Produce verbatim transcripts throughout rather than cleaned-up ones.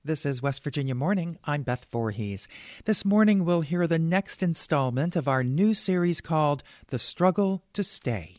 This is West Virginia Morning. I'm Beth Voorhees. This morning we'll hear the next installment of our new series called The Struggle to Stay.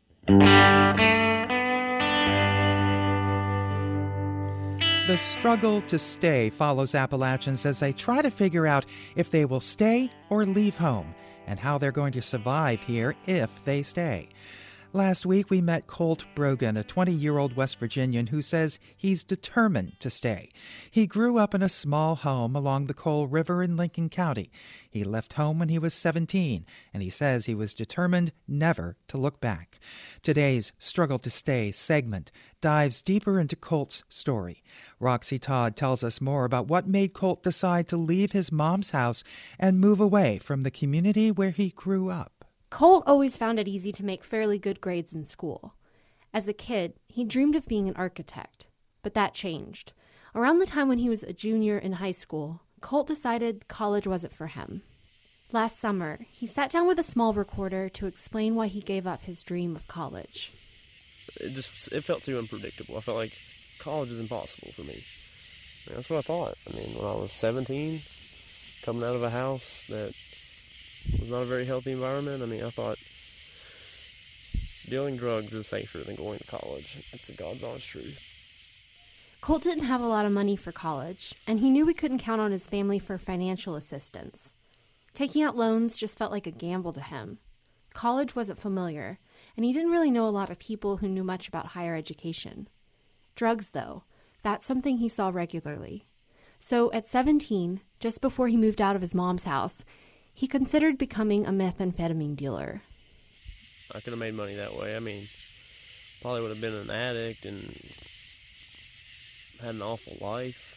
The struggle to stay follows Appalachians as they try to figure out if they will stay or leave home and how they're going to survive here if they stay. Last week, we met Colt Brogan, a twenty-year-old West Virginian who says he's determined to stay. He grew up in a small home along the Coal River in Lincoln County. He left home when he was seventeen, and he says he was determined never to look back. Today's Struggle to Stay segment dives deeper into Colt's story. Roxy Todd tells us more about what made Colt decide to leave his mom's house and move away from the community where he grew up. Colt always found it easy to make fairly good grades in school. As a kid, he dreamed of being an architect, but that changed. Around the time when he was a junior in high school, Colt decided college wasn't for him. Last summer, he sat down with a small recorder to explain why he gave up his dream of college. It just it felt too unpredictable. I felt like college is impossible for me. And that's what I thought. I mean, when I was seventeen, coming out of a house that was not a very healthy environment. I mean, I thought dealing drugs is safer than going to college. It's the God's honest truth. Colt didn't have a lot of money for college, and he knew he couldn't count on his family for financial assistance. Taking out loans just felt like a gamble to him. College wasn't familiar, and he didn't really know a lot of people who knew much about higher education. Drugs, though, that's something he saw regularly. So at seventeen, just before he moved out of his mom's house, he considered becoming a methamphetamine dealer. I could have made money that way. I mean, probably would have been an addict and had an awful life.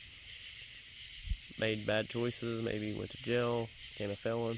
Made bad choices, maybe went to jail, became a felon.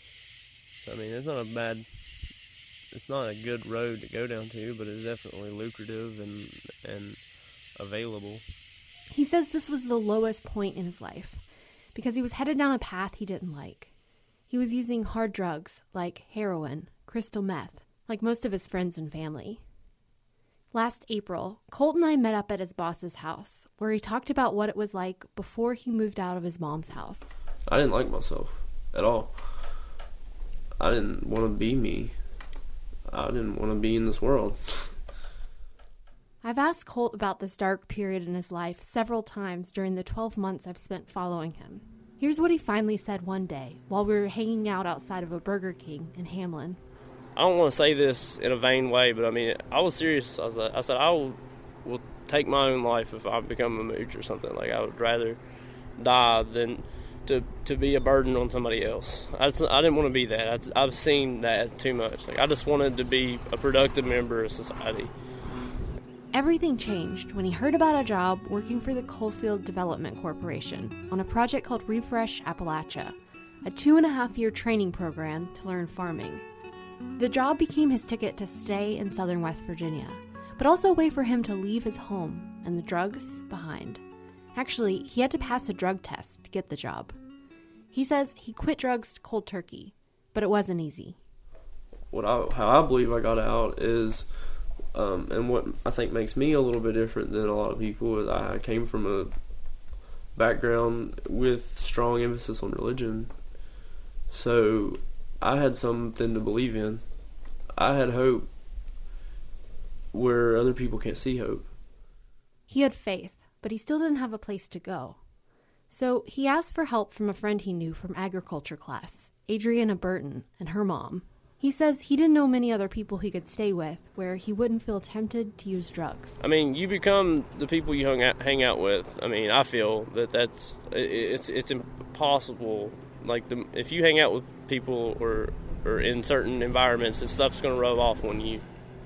I mean, it's not a bad, it's not a good road to go down to, but it's definitely lucrative and, and available. He says this was the lowest point in his life because he was headed down a path he didn't like. He was using hard drugs like heroin, crystal meth, like most of his friends and family. Last April, Colt and I met up at his boss's house, where he talked about what it was like before he moved out of his mom's house. I didn't like myself at all. I didn't want to be me. I didn't want to be in this world. I've asked Colt about this dark period in his life several times during the twelve months I've spent following him. Here's what he finally said one day while we were hanging out outside of a Burger King in Hamlin. I don't want to say this in a vain way, but I mean, I was serious. I, was like, I said, I will, will take my own life if I become a mooch or something. Like, I would rather die than to to be a burden on somebody else. I, just, I didn't want to be that. I, I've seen that too much. Like, I just wanted to be a productive member of society. Everything changed when he heard about a job working for the Coalfield Development Corporation on a project called Refresh Appalachia, a two and a half year training program to learn farming. The job became his ticket to stay in southern West Virginia, but also a way for him to leave his home and the drugs behind. Actually, he had to pass a drug test to get the job. He says he quit drugs cold turkey, but it wasn't easy. What I, how I believe I got out is, um, and what I think makes me a little bit different than a lot of people, is I came from a background with strong emphasis on religion. So I had something to believe in. I had hope where other people can't see hope. He had faith, but he still didn't have a place to go. So he asked for help from a friend he knew from agriculture class, Adriana Burton, and her mom. He says he didn't know many other people he could stay with where he wouldn't feel tempted to use drugs. I mean, you become the people you hung out, hang out with. I mean, I feel that that's, it's it's impossible. Like, the, if you hang out with people or or in certain environments, this stuff's going to rub off on you.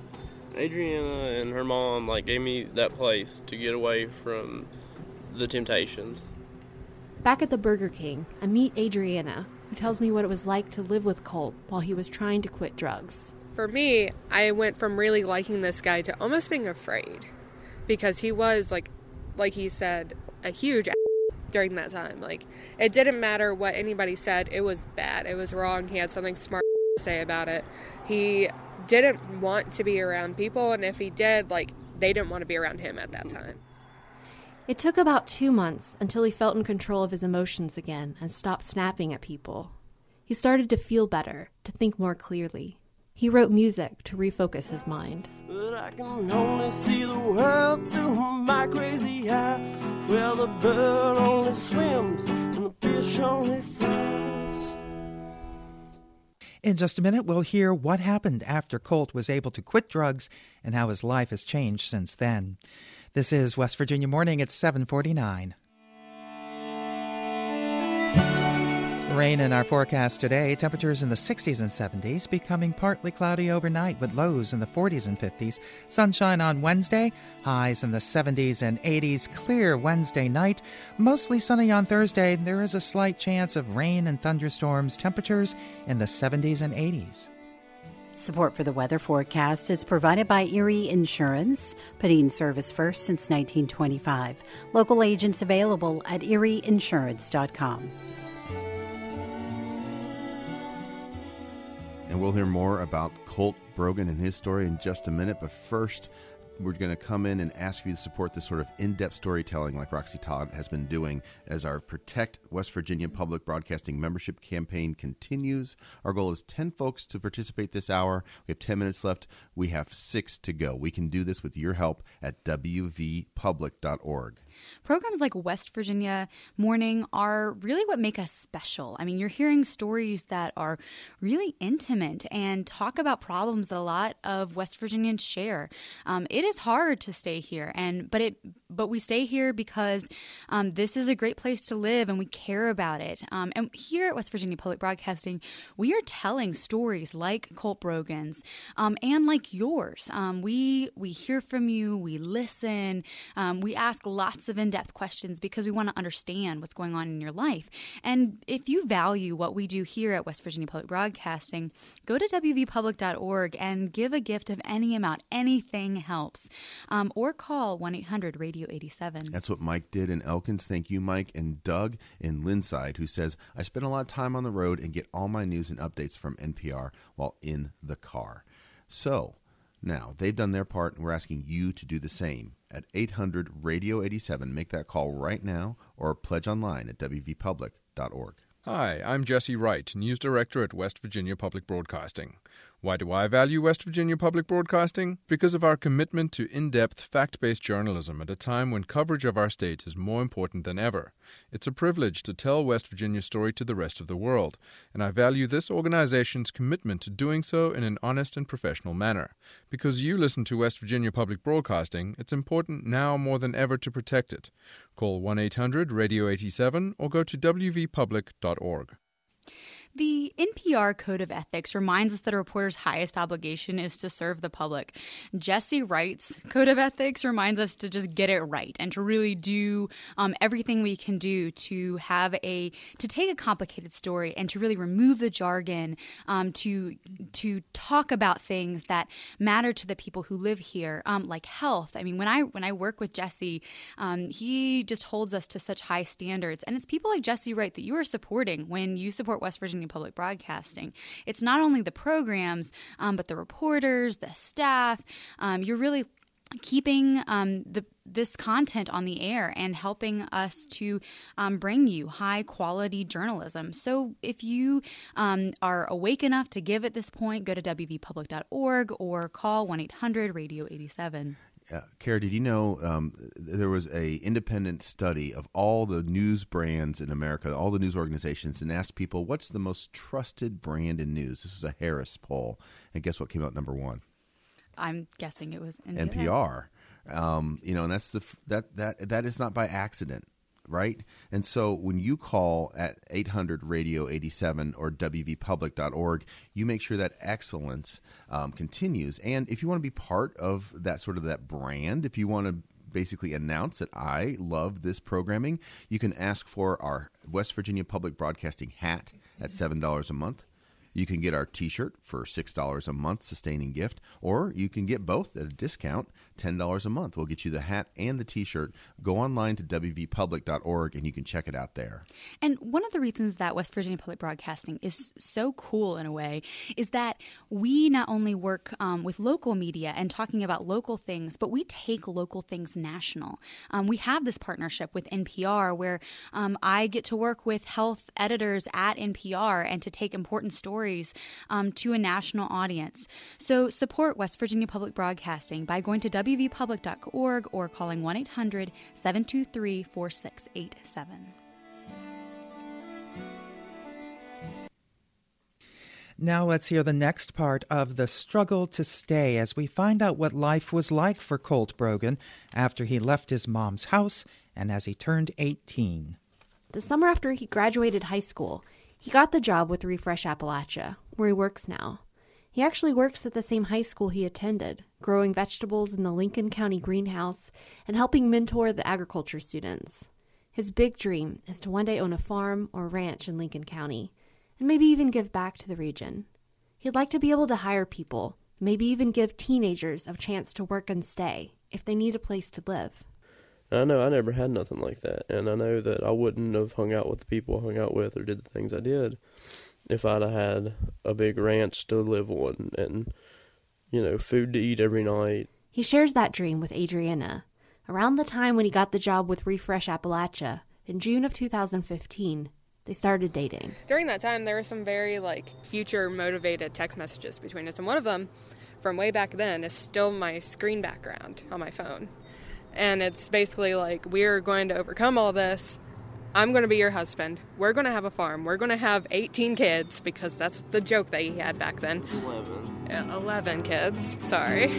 Adriana and her mom, like, gave me that place to get away from the temptations. Back at the Burger King, I meet Adriana, who tells me what it was like to live with Colt while he was trying to quit drugs. For me, I went from really liking this guy to almost being afraid, because he was, like, like he said, a huge ass during that time. Like, it didn't matter what anybody said. It was bad. It was wrong. He had something smart to say about it. He didn't want to be around people, and if he did, like, they didn't want to be around him at that time. It took about two months until he felt in control of his emotions again and stopped snapping at people. He started to feel better, to think more clearly. He wrote music to refocus his mind. But I can only see the world through my crazy eyes. Well, the bird only swims and the fish only flies. In just a minute, we'll hear what happened after Colt was able to quit drugs and how his life has changed since then. This is West Virginia Morning at seven forty-nine. Rain in our forecast today. Temperatures in the sixties and seventies, becoming partly cloudy overnight with lows in the forties and fifties. Sunshine on Wednesday, highs in the seventies and eighties. Clear Wednesday night, mostly sunny on Thursday. There is a slight chance of rain and thunderstorms. Temperatures in the seventies and eighties. Support for the weather forecast is provided by Erie Insurance, putting service first since nineteen twenty-five. Local agents available at erie insurance dot com. And we'll hear more about Colt Brogan and his story in just a minute. But first, we're going to come in and ask you to support this sort of in-depth storytelling like Roxy Todd has been doing as our Protect West Virginia Public Broadcasting membership campaign continues. Our goal is ten folks to participate this hour. We have ten minutes left. We have six to go. We can do this with your help at w v public dot org. Programs like West Virginia Morning are really what make us special. I mean, you're hearing stories that are really intimate and talk about problems that a lot of West Virginians share. Um, it is hard to stay here, and but it but we stay here because um, this is a great place to live, and we care about it. Um, and here at West Virginia Public Broadcasting, we are telling stories like Colt Brogan's um, and like yours. Um, we we hear from you, we listen, um, we ask lots of in-depth questions because we want to understand what's going on in your life. And if you value what we do here at West Virginia Public Broadcasting, go to w v public dot org and give a gift of any amount. Anything helps. Um, or call one eight hundred radio eighty-seven. That's what Mike did in Elkins. Thank you, Mike. And Doug in Linside, who says, I spend a lot of time on the road and get all my news and updates from N P R while in the car. So now they've done their part, and we're asking you to do the same at eight hundred radio eighty-seven. Make that call right now or pledge online at w v public dot org. Hi, I'm Jesse Wright, News Director at West Virginia Public Broadcasting. Why do I value West Virginia Public Broadcasting? Because of our commitment to in-depth, fact-based journalism at a time when coverage of our state is more important than ever. It's a privilege to tell West Virginia's story to the rest of the world, and I value this organization's commitment to doing so in an honest and professional manner. Because you listen to West Virginia Public Broadcasting, it's important now more than ever to protect it. Call one eight hundred radio eighty-seven or go to w v public dot org. The N P R Code of Ethics reminds us that a reporter's highest obligation is to serve the public. Jesse Wright's Code of Ethics reminds us to just get it right and to really do um, everything we can do to have a to take a complicated story and to really remove the jargon, um, to to talk about things that matter to the people who live here, um, like health. I mean, when I when I work with Jesse, um, he just holds us to such high standards, and it's people like Jesse Wright that you are supporting when you support West Virginia Public Broadcasting. It's not only the programs, um, but the reporters, the staff. Um, you're really keeping um, the, this content on the air and helping us to um, bring you high-quality journalism. So if you um, are awake enough to give at this point, go to w v public dot org or call one eight hundred radio eighty-seven. Uh, Kara, did you know um, there was a independent study of all the news brands in America, all the news organizations, and asked people, what's the most trusted brand in news? This was a Harris poll. And guess what came out number one? I'm guessing it was N P R. N P R. Um, you know, and that's the that that that is not by accident, right? And so when you call at eight hundred radio eighty-seven or w v public dot org, you make sure that excellence um, continues. And if you want to be part of that sort of that brand, if you want to basically announce that I love this programming, you can ask for our West Virginia Public Broadcasting hat at seven dollars a month. You can get our t-shirt for six dollars a month, sustaining gift, or you can get both at a discount, ten dollars a month. We'll get you the hat and the t-shirt. Go online to w v public dot org and you can check it out there. And one of the reasons that West Virginia Public Broadcasting is so cool in a way is that we not only work um, with local media and talking about local things, but we take local things national. Um, we have this partnership with N P R where um, I get to work with health editors at N P R and to take important stories um, to a national audience. So support West Virginia Public Broadcasting by going to w v public dot org or calling one eight hundred seven two three four six eight seven. Now let's hear the next part of The Struggle to Stay as we find out what life was like for Colt Brogan after he left his mom's house and as he turned eighteen. The summer after he graduated high school, he got the job with Refresh Appalachia, where he works now. He actually works at the same high school he attended, growing vegetables in the Lincoln County greenhouse and helping mentor the agriculture students. His big dream is to one day own a farm or ranch in Lincoln County, and maybe even give back to the region. He'd like to be able to hire people, maybe even give teenagers a chance to work and stay if they need a place to live. I know I never had nothing like that, and I know that I wouldn't have hung out with the people I hung out with or did the things I did if I'd have had a big ranch to live on and, you know, food to eat every night. He shares that dream with Adriana. Around the time when he got the job with Refresh Appalachia, in June of two thousand fifteen, they started dating. During that time, there were some very, like, future-motivated text messages between us, and one of them, from way back then, is still my screen background on my phone. And it's basically like, we're going to overcome all this. I'm going to be your husband. We're going to have a farm. We're going to have eighteen kids, because that's the joke that he had back then. eleven. eleven kids. Sorry.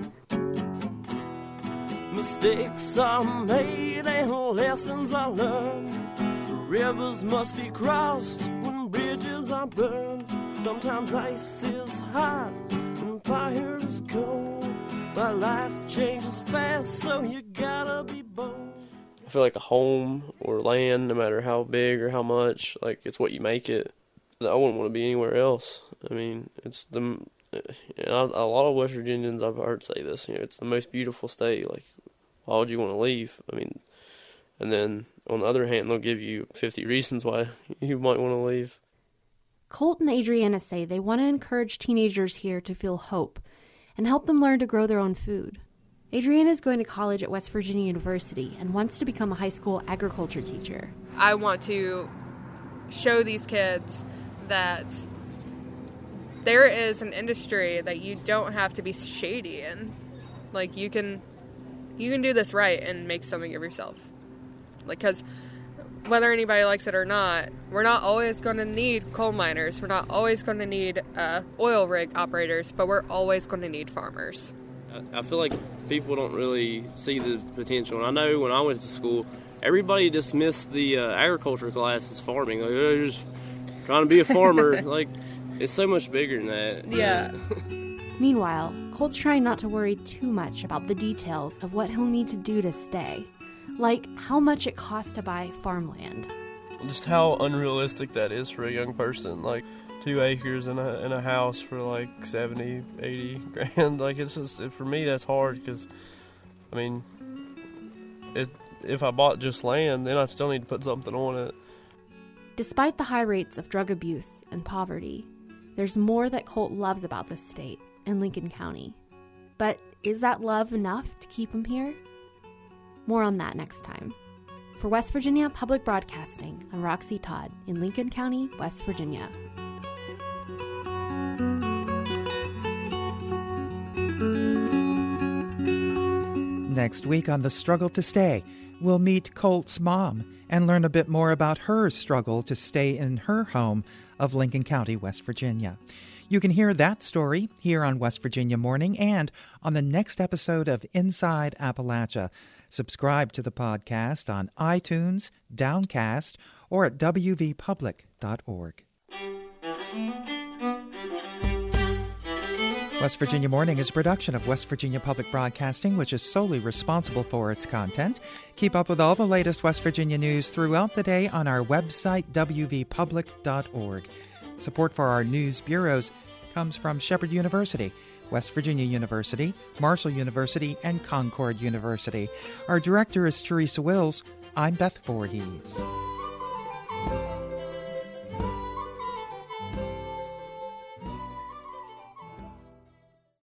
Mistakes are made and lessons are learned. Rivers must be crossed when bridges are burned. Sometimes ice is hot and fire is cold. But life changes fast, so you gotta be bold. I feel like a home or land, no matter how big or how much, like, it's what you make it. I wouldn't want to be anywhere else. I mean, it's the, you know, a lot of West Virginians I've heard say this, you know, it's the most beautiful state. Like, why would you want to leave? I mean, and then on the other hand, they'll give you fifty reasons why you might want to leave. Colt and Adriana say they want to encourage teenagers here to feel hope and help them learn to grow their own food. Adriana is going to college at West Virginia University and wants to become a high school agriculture teacher. I want to show these kids that there is an industry that you don't have to be shady in. Like, you can you can do this right and make something of yourself. Like, because whether anybody likes it or not, we're not always going to need coal miners. We're not always going to need uh, oil rig operators, but we're always going to need farmers. I feel like people don't really see the potential. And I know when I went to school, everybody dismissed the uh, agriculture class as farming. Like, they're just trying to be a farmer. Like, it's so much bigger than that. Yeah. Meanwhile, Colt's trying not to worry too much about the details of what he'll need to do to stay. Like how much it costs to buy farmland. Just how unrealistic that is for a young person. Like, two acres in a in a house for like seventy, eighty grand. Like, it's just, for me, that's hard because, I mean, it, if I bought just land, then I'd still need to put something on it. Despite the high rates of drug abuse and poverty, there's more that Colt loves about this state and Lincoln County. But is that love enough to keep him here? More on that next time. For West Virginia Public Broadcasting, I'm Roxy Todd in Lincoln County, West Virginia. Next week on The Struggle to Stay, we'll meet Colt's mom and learn a bit more about her struggle to stay in her home of Lincoln County, West Virginia. You can hear that story here on West Virginia Morning and on the next episode of Inside Appalachia. Subscribe to the podcast on iTunes, Downcast, or at w v public dot org. West Virginia Morning is a production of West Virginia Public Broadcasting, which is solely responsible for its content. Keep up with all the latest West Virginia news throughout the day on our website, w v public dot org. Support for our news bureaus comes from Shepherd University, West Virginia University, Marshall University, and Concord University. Our director is Teresa Wills. I'm Beth Voorhees.